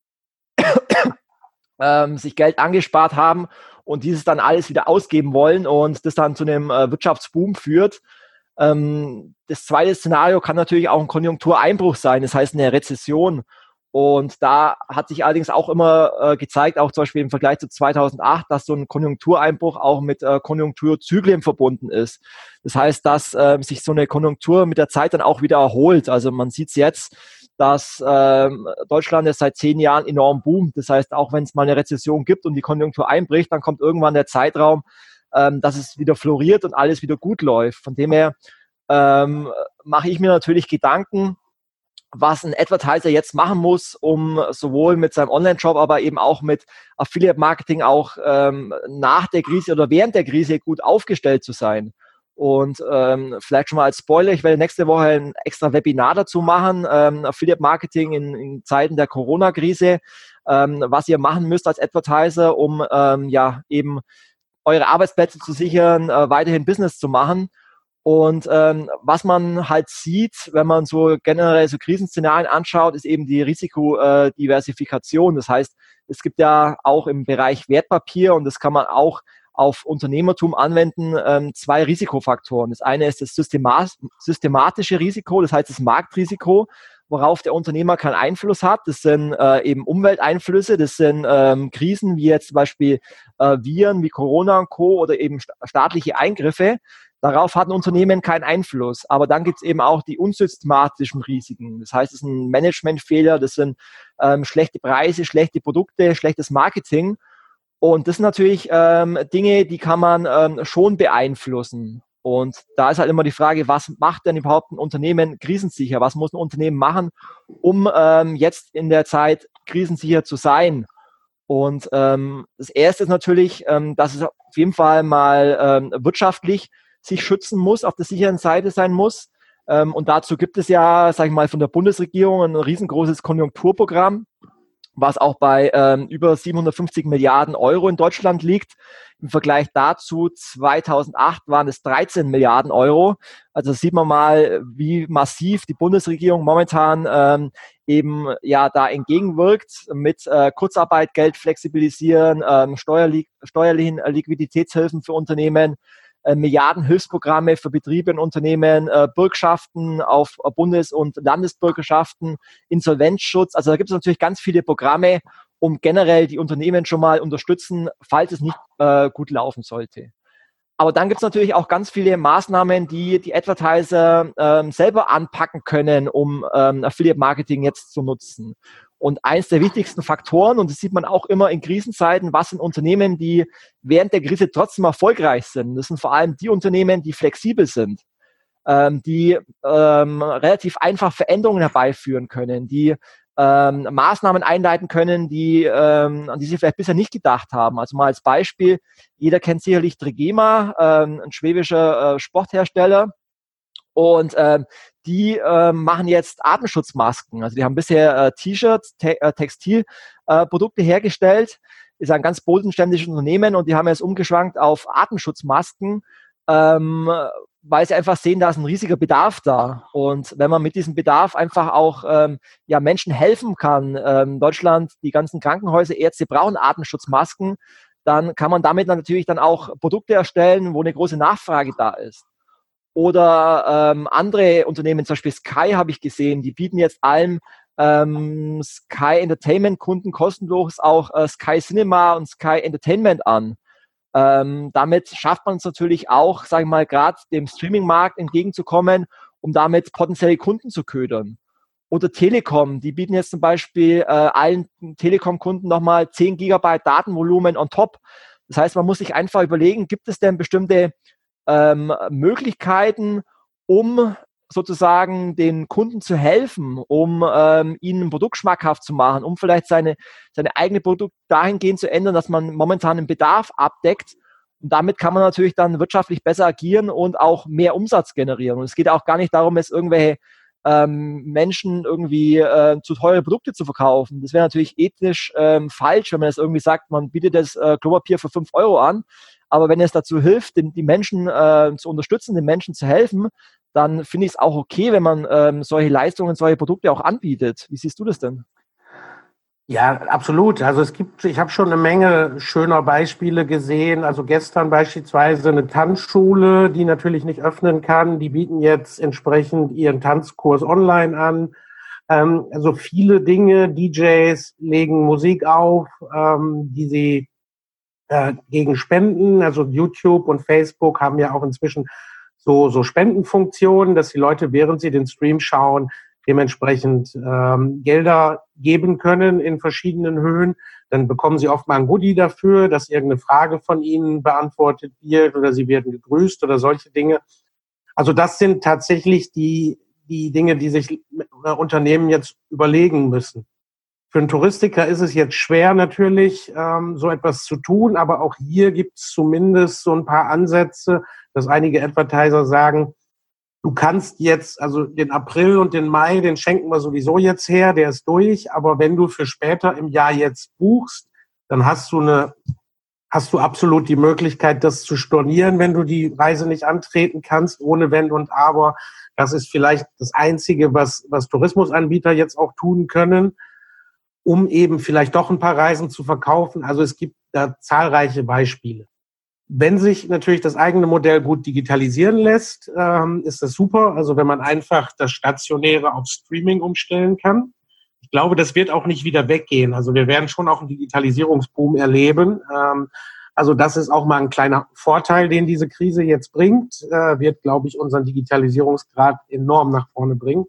ähm, sich Geld angespart haben und dieses dann alles wieder ausgeben wollen und das dann zu einem äh, Wirtschaftsboom führt. Ähm, das zweite Szenario kann natürlich auch ein Konjunktureinbruch sein, das heißt eine Rezession. Und da hat sich allerdings auch immer äh, gezeigt, auch zum Beispiel im Vergleich zu zweitausendacht, dass so ein Konjunktureinbruch auch mit äh, Konjunkturzyklen verbunden ist. Das heißt, dass äh, sich so eine Konjunktur mit der Zeit dann auch wieder erholt. Also man sieht es jetzt, dass äh, Deutschland jetzt seit zehn Jahren enorm boomt. Das heißt, auch wenn es mal eine Rezession gibt und die Konjunktur einbricht, dann kommt irgendwann der Zeitraum, ähm, dass es wieder floriert und alles wieder gut läuft. Von dem her ähm, mache ich mir natürlich Gedanken, was ein Advertiser jetzt machen muss, um sowohl mit seinem Online-Shop, aber eben auch mit Affiliate-Marketing auch ähm, nach der Krise oder während der Krise gut aufgestellt zu sein. Und ähm, vielleicht schon mal als Spoiler, ich werde nächste Woche ein extra Webinar dazu machen, ähm, Affiliate-Marketing in, in Zeiten der Corona-Krise, ähm, was ihr machen müsst als Advertiser, um ähm, ja eben eure Arbeitsplätze zu sichern, äh, weiterhin Business zu machen. Und ähm, was man halt sieht, wenn man so generell so Krisenszenarien anschaut, ist eben die Risikodiversifikation. Das heißt, es gibt ja auch im Bereich Wertpapier, und das kann man auch auf Unternehmertum anwenden, ähm, zwei Risikofaktoren. Das eine ist das systemat- systematische Risiko, das heißt das Marktrisiko, worauf der Unternehmer keinen Einfluss hat. Das sind äh, eben Umwelteinflüsse, das sind ähm, Krisen wie jetzt zum Beispiel äh, Viren wie Corona und Co. oder eben sta- staatliche Eingriffe. Darauf hat ein Unternehmen keinen Einfluss. Aber dann gibt es eben auch die unsystematischen Risiken. Das heißt, es ist ein Managementfehler, das sind ähm, schlechte Preise, schlechte Produkte, schlechtes Marketing. Und das sind natürlich ähm, Dinge, die kann man ähm, schon beeinflussen. Und da ist halt immer die Frage, was macht denn überhaupt ein Unternehmen krisensicher? Was muss ein Unternehmen machen, um ähm, jetzt in der Zeit krisensicher zu sein? Und ähm, das Erste ist natürlich, ähm, dass es auf jeden Fall mal ähm, wirtschaftlich sich schützen muss, auf der sicheren Seite sein muss. Ähm, und dazu gibt es ja, sage ich mal, von der Bundesregierung ein riesengroßes Konjunkturprogramm, was auch bei ähm, über siebenhundertfünfzig Milliarden Euro in Deutschland liegt. Im Vergleich dazu zweitausendacht waren es dreizehn Milliarden Euro. Also sieht man mal, wie massiv die Bundesregierung momentan ähm, eben ja da entgegenwirkt mit äh, Kurzarbeit, Geld flexibilisieren, ähm, steuerlich, steuerlichen Liquiditätshilfen für Unternehmen, äh, Milliardenhilfsprogramme für Betriebe und Unternehmen, äh, Bürgschaften auf Bundes- und Landesbürgerschaften, Insolvenzschutz. Also da gibt es natürlich ganz viele Programme, um generell die Unternehmen schon mal unterstützen, falls es nicht äh, gut laufen sollte. Aber dann gibt es natürlich auch ganz viele Maßnahmen, die die Advertiser ähm, selber anpacken können, um ähm, Affiliate-Marketing jetzt zu nutzen. Und eins der wichtigsten Faktoren, und das sieht man auch immer in Krisenzeiten, was sind Unternehmen, die während der Krise trotzdem erfolgreich sind. Das sind vor allem die Unternehmen, die flexibel sind, ähm, die ähm, relativ einfach Veränderungen herbeiführen können, die ähm, Maßnahmen einleiten können, die, ähm, an die sie vielleicht bisher nicht gedacht haben. Also mal als Beispiel, jeder kennt sicherlich Trigema, ähm, ein schwäbischer äh, Sporthersteller. Und ähm, die ähm, machen jetzt Atemschutzmasken. Also die haben bisher äh, T-Shirts, te- äh, Textilprodukte äh, hergestellt. Ist ein ganz bodenständiges Unternehmen und die haben jetzt umgeschwankt auf Atemschutzmasken, ähm, weil sie einfach sehen, da ist ein riesiger Bedarf da. Und wenn man mit diesem Bedarf einfach auch ähm, ja, Menschen helfen kann, ähm, Deutschland, die ganzen Krankenhäuser, Ärzte brauchen Atemschutzmasken, dann kann man damit dann natürlich dann auch Produkte erstellen, wo eine große Nachfrage da ist. Oder ähm, andere Unternehmen, zum Beispiel Sky habe ich gesehen, die bieten jetzt allen ähm, Sky Entertainment-Kunden kostenlos auch äh, Sky Cinema und Sky Entertainment an. Ähm, damit schafft man es natürlich auch, sage ich mal, gerade dem Streaming-Markt entgegenzukommen, um damit potenzielle Kunden zu ködern. Oder Telekom, die bieten jetzt zum Beispiel äh, allen Telekom-Kunden nochmal zehn Gigabyte Datenvolumen on top. Das heißt, man muss sich einfach überlegen, gibt es denn bestimmte ähm, Möglichkeiten, um sozusagen den Kunden zu helfen, um ähm, ihnen ein Produkt schmackhaft zu machen, um vielleicht seine, seine eigene Produkt dahingehend zu ändern, dass man momentan einen Bedarf abdeckt. Und damit kann man natürlich dann wirtschaftlich besser agieren und auch mehr Umsatz generieren. Und es geht auch gar nicht darum, jetzt irgendwelche ähm, Menschen irgendwie äh, zu teure Produkte zu verkaufen. Das wäre natürlich ethisch ähm, falsch, wenn man jetzt irgendwie sagt, man bietet das äh, Klopapier für fünf Euro an. Aber wenn es dazu hilft, den, die Menschen äh, zu unterstützen, den Menschen zu helfen, dann finde ich es auch okay, wenn man ähm, solche Leistungen, solche Produkte auch anbietet. Wie siehst du das denn? Ja, absolut. Also es gibt, ich habe schon eine Menge schöner Beispiele gesehen. Also gestern beispielsweise eine Tanzschule, die natürlich nicht öffnen kann. Die bieten jetzt entsprechend ihren Tanzkurs online an. Ähm, also viele Dinge. D Js legen Musik auf, ähm, die sie äh, gegen Spenden. Also YouTube und Facebook haben ja auch inzwischen so so Spendenfunktionen, dass die Leute, während sie den Stream schauen, dementsprechend ähm, Gelder geben können in verschiedenen Höhen. Dann bekommen sie oft mal ein Goodie dafür, dass irgendeine Frage von ihnen beantwortet wird oder sie werden gegrüßt oder solche Dinge. Also das sind tatsächlich die die Dinge, die sich Unternehmen jetzt überlegen müssen. Für einen Touristiker ist es jetzt schwer natürlich, ähm, so etwas zu tun, aber auch hier gibt es zumindest so ein paar Ansätze, dass einige Advertiser sagen, du kannst jetzt, also den April und den Mai, den schenken wir sowieso jetzt her, der ist durch, aber wenn du für später im Jahr jetzt buchst, dann hast du eine, hast du absolut die Möglichkeit, das zu stornieren, wenn du die Reise nicht antreten kannst, ohne Wenn und Aber. Das ist vielleicht das Einzige, was, was Tourismusanbieter jetzt auch tun können, um eben vielleicht doch ein paar Reisen zu verkaufen. Also es gibt da zahlreiche Beispiele. Wenn sich natürlich das eigene Modell gut digitalisieren lässt, ähm, ist das super. Also wenn man einfach das Stationäre auf Streaming umstellen kann. Ich glaube, das wird auch nicht wieder weggehen. Also wir werden schon auch einen Digitalisierungsboom erleben. Ähm, Also das ist auch mal ein kleiner Vorteil, den diese Krise jetzt bringt, äh, wird, glaube ich, unseren Digitalisierungsgrad enorm nach vorne bringen.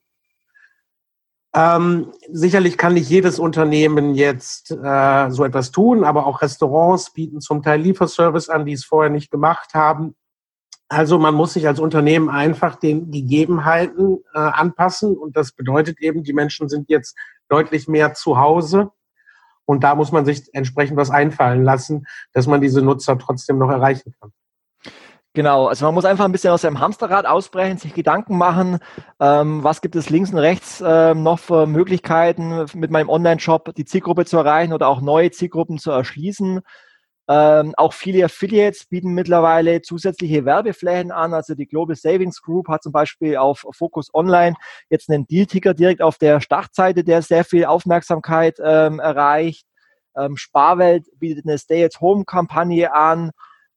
Ähm, sicherlich kann nicht jedes Unternehmen jetzt äh, so etwas tun, aber auch Restaurants bieten zum Teil Lieferservice an, die es vorher nicht gemacht haben. Also man muss sich als Unternehmen einfach den Gegebenheiten äh, anpassen und das bedeutet eben, die Menschen sind jetzt deutlich mehr zu Hause und da muss man sich entsprechend was einfallen lassen, dass man diese Nutzer trotzdem noch erreichen kann. Genau, also man muss einfach ein bisschen aus dem Hamsterrad ausbrechen, sich Gedanken machen, ähm, was gibt es links und rechts ähm, noch für Möglichkeiten mit meinem Online-Shop die Zielgruppe zu erreichen oder auch neue Zielgruppen zu erschließen. Ähm, auch viele Affiliates bieten mittlerweile zusätzliche Werbeflächen an. Also die Global Savings Group hat zum Beispiel auf Focus Online jetzt einen Deal-Ticker direkt auf der Startseite, der sehr viel Aufmerksamkeit ähm, erreicht. Ähm, Sparwelt bietet eine Stay-at-Home-Kampagne an.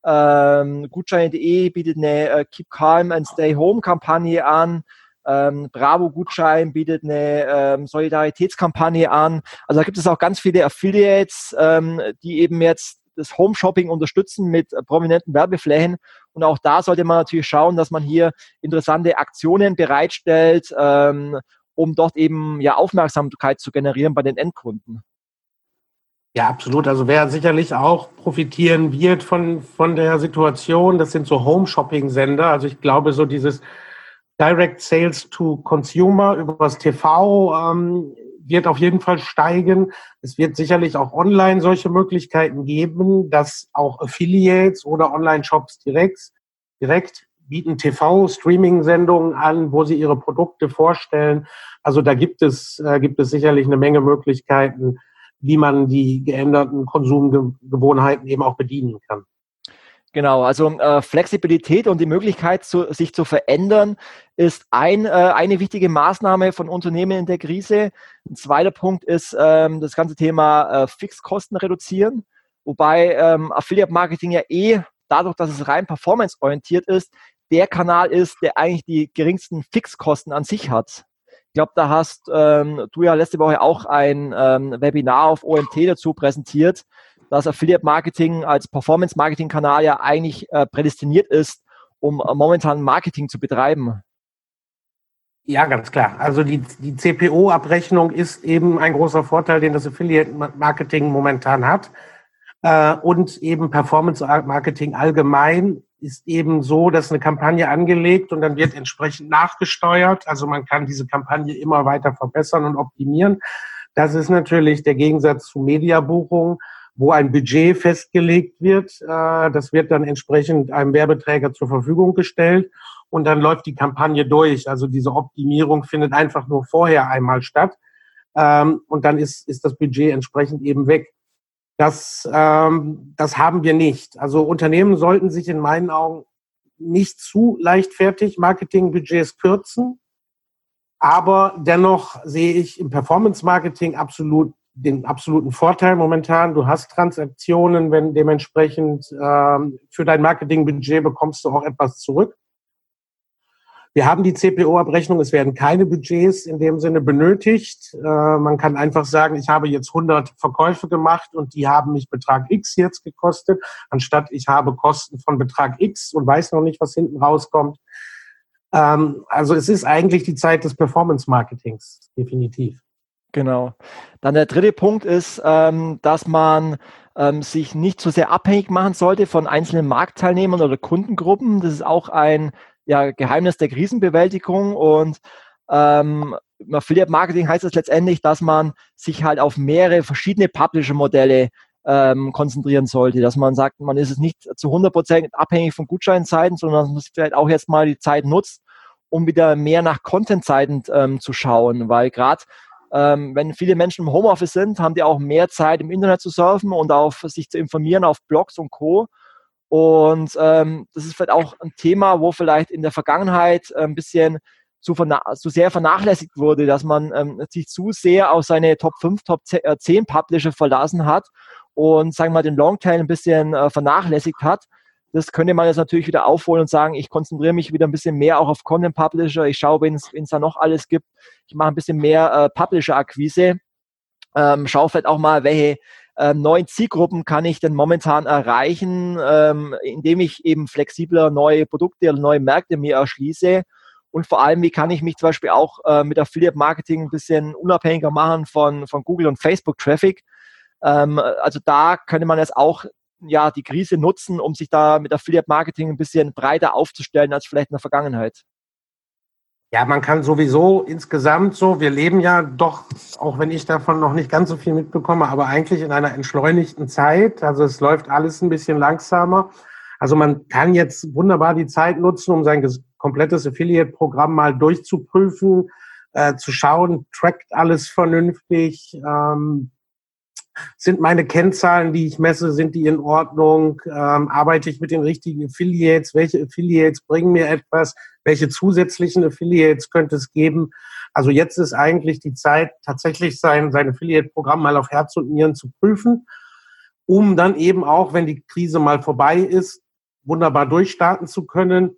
Ähm, Gutscheine punkt de bietet eine äh, Keep Calm and Stay Home Kampagne an. Ähm, Bravo Gutschein bietet eine ähm, Solidaritätskampagne an. Also da gibt es auch ganz viele Affiliates, ähm, die eben jetzt das Home Shopping unterstützen mit äh, prominenten Werbeflächen. Und auch da sollte man natürlich schauen, dass man hier interessante Aktionen bereitstellt, ähm, um dort eben ja Aufmerksamkeit zu generieren bei den Endkunden. Ja, absolut. Also wer sicherlich auch profitieren wird von, von der Situation, das sind so Home-Shopping-Sender. Also ich glaube, so dieses Direct Sales to Consumer über das T V ähm, wird auf jeden Fall steigen. Es wird sicherlich auch online solche Möglichkeiten geben, dass auch Affiliates oder Online-Shops direkt, direkt bieten T V-Streaming-Sendungen an, wo sie ihre Produkte vorstellen. Also da gibt es, äh, gibt es sicherlich eine Menge Möglichkeiten, wie man die geänderten Konsumgewohnheiten eben auch bedienen kann. Genau, also äh, Flexibilität und die Möglichkeit, zu, sich zu verändern, ist ein, äh, eine wichtige Maßnahme von Unternehmen in der Krise. Ein zweiter Punkt ist ähm, das ganze Thema äh, Fixkosten reduzieren, wobei ähm, Affiliate-Marketing ja eh, dadurch, dass es rein performanceorientiert ist, der Kanal ist, der eigentlich die geringsten Fixkosten an sich hat. Ich glaube, da hast ähm, du ja letzte Woche auch ein ähm, Webinar auf O M T dazu präsentiert, dass Affiliate-Marketing als Performance-Marketing-Kanal ja eigentlich äh, prädestiniert ist, um äh, momentan Marketing zu betreiben. Ja, ganz klar. Also die, die C P O-Abrechnung ist eben ein großer Vorteil, den das Affiliate-Marketing momentan hat. Äh, und eben Performance-Marketing allgemein ist eben so, dass eine Kampagne angelegt und dann wird entsprechend nachgesteuert. Also man kann diese Kampagne immer weiter verbessern und optimieren. Das ist natürlich der Gegensatz zu Mediabuchungen, wo ein Budget festgelegt wird. Das wird dann entsprechend einem Werbeträger zur Verfügung gestellt und dann läuft die Kampagne durch. Also diese Optimierung findet einfach nur vorher einmal statt und dann ist, ist das Budget entsprechend eben weg. Das, ähm, das haben wir nicht. Also Unternehmen sollten sich in meinen Augen nicht zu leichtfertig Marketingbudgets kürzen. Aber dennoch sehe ich im Performance-Marketing absolut den absoluten Vorteil momentan. Du hast Transaktionen, wenn dementsprechend ähm, für dein Marketingbudget bekommst du auch etwas zurück. Wir haben die C P O-Abrechnung, es werden keine Budgets in dem Sinne benötigt. Äh, man kann einfach sagen, ich habe jetzt hundert Verkäufe gemacht und die haben mich Betrag X jetzt gekostet, anstatt ich habe Kosten von Betrag X und weiß noch nicht, was hinten rauskommt. Ähm, also es ist eigentlich die Zeit des Performance-Marketings, definitiv. Genau. Dann der dritte Punkt ist, ähm, dass man ähm, sich nicht zu sehr abhängig machen sollte von einzelnen Marktteilnehmern oder Kundengruppen. Das ist auch ein ja, Geheimnis der Krisenbewältigung und ähm, im Affiliate-Marketing heißt es letztendlich, dass man sich halt auf mehrere verschiedene Publisher-Modelle ähm, konzentrieren sollte, dass man sagt, man ist es nicht zu hundert Prozent abhängig von Gutscheinseiten, sondern dass man vielleicht auch jetzt mal die Zeit nutzt, um wieder mehr nach Content-Seiten ähm, zu schauen, weil gerade ähm, wenn viele Menschen im Homeoffice sind, haben die auch mehr Zeit im Internet zu surfen und auf sich zu informieren auf Blogs und Co. Und ähm, das ist vielleicht auch ein Thema, wo vielleicht in der Vergangenheit ein bisschen zu, verna- zu sehr vernachlässigt wurde, dass man ähm, sich zu sehr auf seine Top fünf, Top zehn Publisher verlassen hat und, sagen wir mal, den Longtail ein bisschen äh, vernachlässigt hat. Das könnte man jetzt natürlich wieder aufholen und sagen, ich konzentriere mich wieder ein bisschen mehr auch auf Content Publisher. Ich schaue, wen es da noch alles gibt. Ich mache ein bisschen mehr äh, Publisher-Akquise. Ähm, schaue vielleicht auch mal, welche ähm, neuen Zielgruppen kann ich denn momentan erreichen, ähm, indem ich eben flexibler neue Produkte oder neue Märkte mir erschließe? Und vor allem, wie kann ich mich zum Beispiel auch äh, mit Affiliate-Marketing ein bisschen unabhängiger machen von, von Google und Facebook-Traffic? Ähm, also da könnte man jetzt auch ja die Krise nutzen, um sich da mit Affiliate-Marketing ein bisschen breiter aufzustellen als vielleicht in der Vergangenheit. Ja, man kann sowieso insgesamt so, wir leben ja doch, auch wenn ich davon noch nicht ganz so viel mitbekomme, aber eigentlich in einer entschleunigten Zeit. Also es läuft alles ein bisschen langsamer. Also man kann jetzt wunderbar die Zeit nutzen, um sein komplettes Affiliate-Programm mal durchzuprüfen, äh, zu schauen, trackt alles vernünftig, ähm, sind meine Kennzahlen, die ich messe, sind die in Ordnung? Ähm, arbeite ich mit den richtigen Affiliates? Welche Affiliates bringen mir etwas? Welche zusätzlichen Affiliates könnte es geben? Also jetzt ist eigentlich die Zeit, tatsächlich sein, sein Affiliate-Programm mal auf Herz und Nieren zu prüfen, um dann eben auch, wenn die Krise mal vorbei ist, wunderbar durchstarten zu können.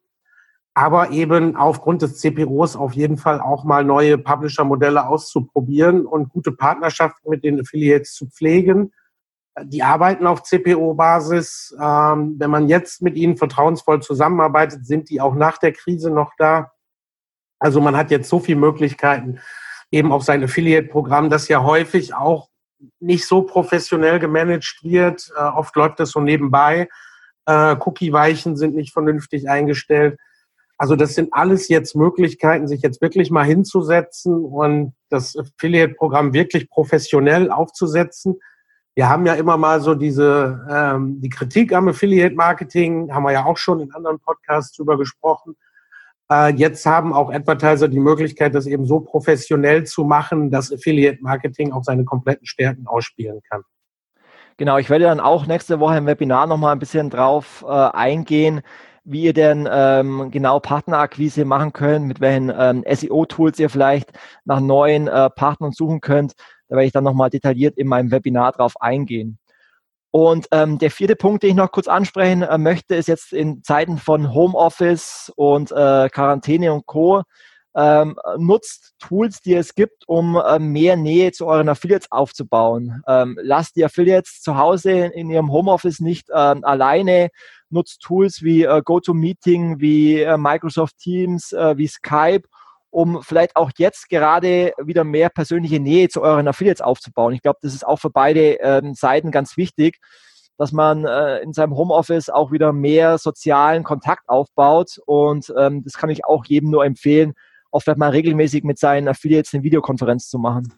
Aber eben aufgrund des C P Os auf jeden Fall auch mal neue Publisher-Modelle auszuprobieren und gute Partnerschaften mit den Affiliates zu pflegen. Die arbeiten auf C P O-Basis. Ähm, wenn man jetzt mit ihnen vertrauensvoll zusammenarbeitet, sind die auch nach der Krise noch da. Also man hat jetzt so viele Möglichkeiten eben auf sein Affiliate-Programm, das ja häufig auch nicht so professionell gemanagt wird. Äh, oft läuft das so nebenbei. Äh, Cookie-Weichen sind nicht vernünftig eingestellt. Also das sind alles jetzt Möglichkeiten, sich jetzt wirklich mal hinzusetzen und das Affiliate-Programm wirklich professionell aufzusetzen. Wir haben ja immer mal so diese ähm, die Kritik am Affiliate-Marketing, haben wir ja auch schon in anderen Podcasts drüber gesprochen. Äh, jetzt haben auch Advertiser die Möglichkeit, das eben so professionell zu machen, dass Affiliate-Marketing auch seine kompletten Stärken ausspielen kann. Genau, ich werde dann auch nächste Woche im Webinar nochmal ein bisschen drauf äh, eingehen, wie ihr denn ähm, genau Partnerakquise machen könnt, mit welchen ähm, S E O-Tools ihr vielleicht nach neuen äh, Partnern suchen könnt. Da werde ich dann nochmal detailliert in meinem Webinar drauf eingehen. Und ähm, der vierte Punkt, den ich noch kurz ansprechen äh, möchte, ist jetzt in Zeiten von Homeoffice und äh, Quarantäne und Co. Ähm, nutzt Tools, die es gibt, um äh, mehr Nähe zu euren Affiliates aufzubauen. Ähm, lasst die Affiliates zu Hause in ihrem Homeoffice nicht ähm, alleine. Nutzt Tools wie äh, GoToMeeting, wie äh, Microsoft Teams, äh, wie Skype, um vielleicht auch jetzt gerade wieder mehr persönliche Nähe zu euren Affiliates aufzubauen. Ich glaube, das ist auch für beide ähm, Seiten ganz wichtig, dass man äh, in seinem Homeoffice auch wieder mehr sozialen Kontakt aufbaut. Und ähm, das kann ich auch jedem nur empfehlen, auch vielleicht mal regelmäßig mit seinen Affiliates eine Videokonferenz zu machen.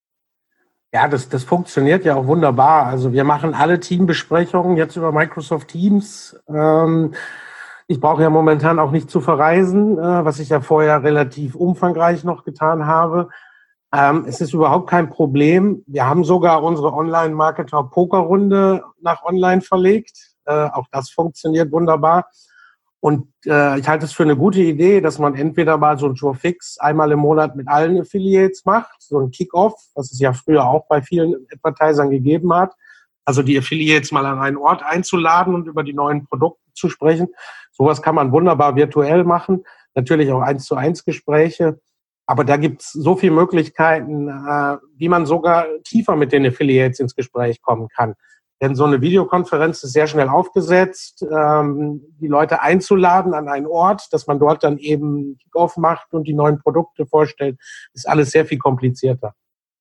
Ja, das, das funktioniert ja auch wunderbar. Also wir machen alle Teambesprechungen jetzt über Microsoft Teams. Ähm, ich brauche ja momentan auch nicht zu verreisen, äh, was ich ja vorher relativ umfangreich noch getan habe. Ähm, es ist überhaupt kein Problem. Wir haben sogar unsere Online-Marketer-Pokerrunde nach online verlegt. Äh, auch das funktioniert wunderbar. Und äh, ich halte es für eine gute Idee, dass man entweder mal so ein Show Fix einmal im Monat mit allen Affiliates macht, so ein Kick-Off, was es ja früher auch bei vielen Advertisern gegeben hat. Also die Affiliates mal an einen Ort einzuladen und über die neuen Produkte zu sprechen. Sowas kann man wunderbar virtuell machen. Natürlich auch eins zu eins Gespräche. Aber da gibt es so viele Möglichkeiten, äh, wie man sogar tiefer mit den Affiliates ins Gespräch kommen kann. Denn so eine Videokonferenz ist sehr schnell aufgesetzt, ähm, die Leute einzuladen an einen Ort, dass man dort dann eben Kick-Off macht und die neuen Produkte vorstellt, ist alles sehr viel komplizierter.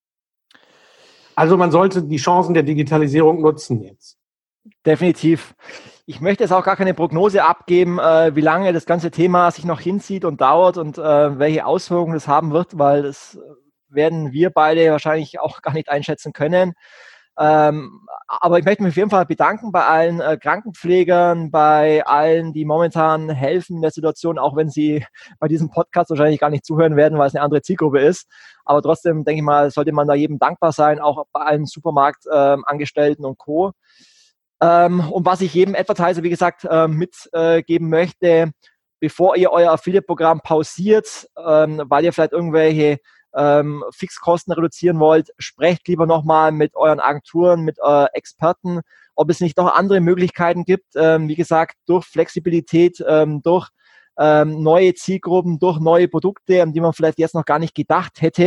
Also man sollte die Chancen der Digitalisierung nutzen jetzt. Definitiv. Ich möchte jetzt auch gar keine Prognose abgeben, äh, wie lange das ganze Thema sich noch hinzieht und dauert und äh, welche Auswirkungen das haben wird, weil das werden wir beide wahrscheinlich auch gar nicht einschätzen können. Ähm, aber ich möchte mich auf jeden Fall bedanken bei allen äh, Krankenpflegern, bei allen, die momentan helfen in der Situation, auch wenn sie bei diesem Podcast wahrscheinlich gar nicht zuhören werden, weil es eine andere Zielgruppe ist. Aber trotzdem, denke ich mal, sollte man da jedem dankbar sein, auch bei allen Supermarktangestellten ähm, und Co. Ähm, und was ich jedem Advertiser, wie gesagt, äh, mitgeben äh, möchte, bevor ihr euer Affiliate-Programm pausiert, ähm, weil ihr vielleicht irgendwelche Ähm, Fixkosten reduzieren wollt, sprecht lieber nochmal mit euren Agenturen, mit äh, Experten, ob es nicht noch andere Möglichkeiten gibt, ähm, wie gesagt, durch Flexibilität, ähm, durch ähm, neue Zielgruppen, durch neue Produkte, an die man vielleicht jetzt noch gar nicht gedacht hätte,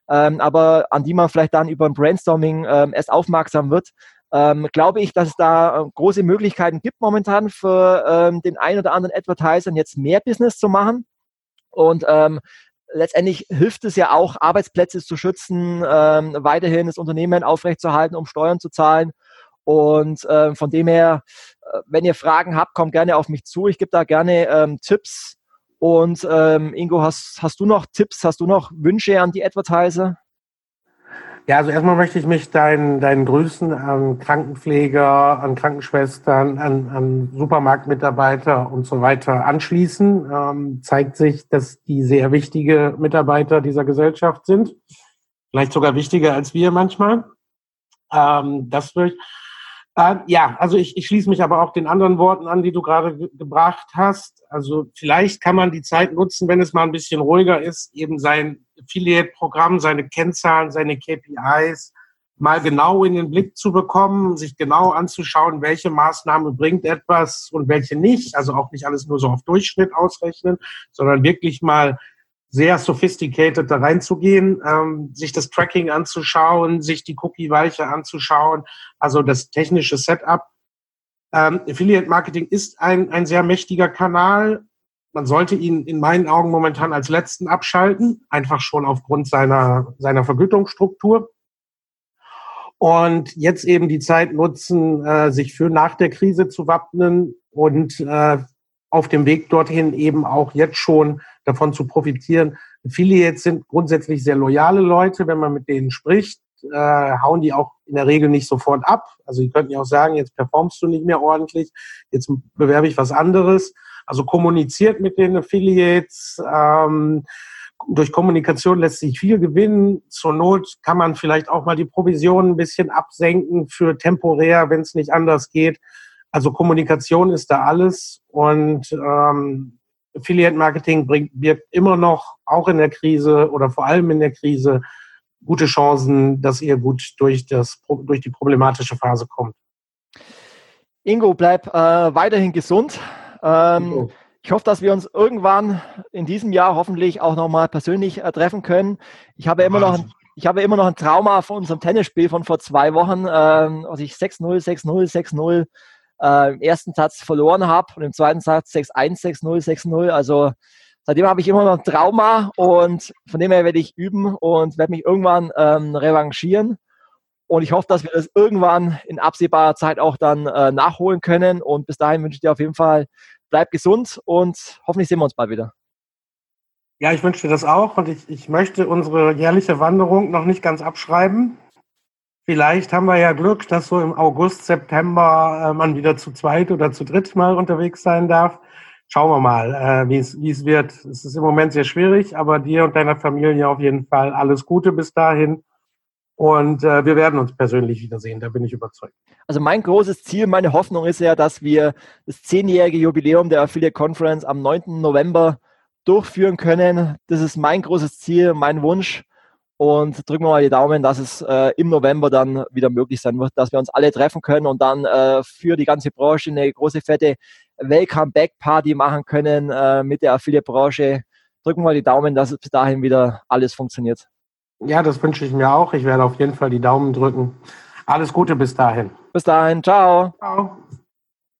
ähm, aber an die man vielleicht dann über ein Brainstorming ähm, erst aufmerksam wird, ähm, glaube ich, dass es da äh, große Möglichkeiten gibt momentan für ähm, den einen oder anderen Advertisern jetzt mehr Business zu machen. Und ähm, letztendlich hilft es ja auch, Arbeitsplätze zu schützen, ähm, weiterhin das Unternehmen aufrechtzuerhalten, um Steuern zu zahlen. Und äh, von dem her, äh, wenn ihr Fragen habt, kommt gerne auf mich zu. Ich gebe da gerne ähm, Tipps. Und ähm, Ingo, hast, hast du noch Tipps, hast du noch Wünsche an die Advertiser? Ja, also erstmal möchte ich mich deinen, deinen Grüßen an Krankenpfleger, an Krankenschwestern, an, an Supermarktmitarbeiter und so weiter anschließen. Ähm, zeigt sich, dass die sehr wichtige Mitarbeiter dieser Gesellschaft sind. Vielleicht sogar wichtiger als wir manchmal. Ähm, das wird, äh, ja, also ich, ich schließe mich aber auch den anderen Worten an, die du gerade ge- gebracht hast. Also vielleicht kann man die Zeit nutzen, wenn es mal ein bisschen ruhiger ist, eben sein Affiliate-Programm, seine Kennzahlen, seine K P Is mal genau in den Blick zu bekommen, sich genau anzuschauen, welche Maßnahme bringt etwas und welche nicht. Also auch nicht alles nur so auf Durchschnitt ausrechnen, sondern wirklich mal sehr sophisticated da reinzugehen, ähm, sich das Tracking anzuschauen, sich die Cookie-Weiche anzuschauen, also das technische Setup. Ähm, Affiliate-Marketing ist ein, ein sehr mächtiger Kanal. Man sollte ihn in meinen Augen momentan als letzten abschalten, einfach schon aufgrund seiner, seiner Vergütungsstruktur. Und jetzt eben die Zeit nutzen, äh, sich für nach der Krise zu wappnen und äh, auf dem Weg dorthin eben auch jetzt schon davon zu profitieren. Affiliates sind grundsätzlich sehr loyale Leute, wenn man mit denen spricht, äh, hauen die auch in der Regel nicht sofort ab. Also die könnten ja auch sagen, jetzt performst du nicht mehr ordentlich, jetzt bewerbe ich was anderes. Also kommuniziert mit den Affiliates. Ähm, durch Kommunikation lässt sich viel gewinnen. Zur Not kann man vielleicht auch mal die Provisionen ein bisschen absenken für temporär, wenn es nicht anders geht. Also Kommunikation ist da alles und ähm, Affiliate-Marketing bringt, birgt immer noch, auch in der Krise oder vor allem in der Krise, gute Chancen, dass ihr gut durch, das, durch die problematische Phase kommt. Ingo, bleib äh, weiterhin gesund. Ähm, ich hoffe, dass wir uns irgendwann in diesem Jahr hoffentlich auch nochmal persönlich äh, treffen können. Ich habe, immer noch, ich habe immer noch ein Trauma von unserem Tennisspiel von vor zwei Wochen, ähm, als ich sechs null, sechs null, sechs null äh, im ersten Satz verloren habe und im zweiten Satz sechs eins, sechs null, sechs null. Also seitdem habe ich immer noch ein Trauma und von dem her werde ich üben und werde mich irgendwann ähm, revanchieren. Und ich hoffe, dass wir das irgendwann in absehbarer Zeit auch dann äh, nachholen können. Und bis dahin wünsche ich dir auf jeden Fall, bleib gesund und hoffentlich sehen wir uns bald wieder. Ja, ich wünsche dir das auch. Und ich, ich möchte unsere jährliche Wanderung noch nicht ganz abschreiben. Vielleicht haben wir ja Glück, dass so im August, September äh, man wieder zu zweit oder zu dritt mal unterwegs sein darf. Schauen wir mal, äh, wie es wie es wird. Es ist im Moment sehr schwierig, aber dir und deiner Familie auf jeden Fall alles Gute bis dahin. Und äh, wir werden uns persönlich wiedersehen, da bin ich überzeugt. Also mein großes Ziel, meine Hoffnung ist ja, dass wir das zehnjährige Jubiläum der Affiliate Conference am neunten November durchführen können. Das ist mein großes Ziel, mein Wunsch. Und drücken wir mal die Daumen, dass es äh, im November dann wieder möglich sein wird, dass wir uns alle treffen können und dann äh, für die ganze Branche eine große, fette Welcome-Back-Party machen können äh, mit der Affiliate-Branche. Drücken wir mal die Daumen, dass es bis dahin wieder alles funktioniert. Ja, das wünsche ich mir auch. Ich werde auf jeden Fall die Daumen drücken. Alles Gute bis dahin. Bis dahin. Ciao. Ciao.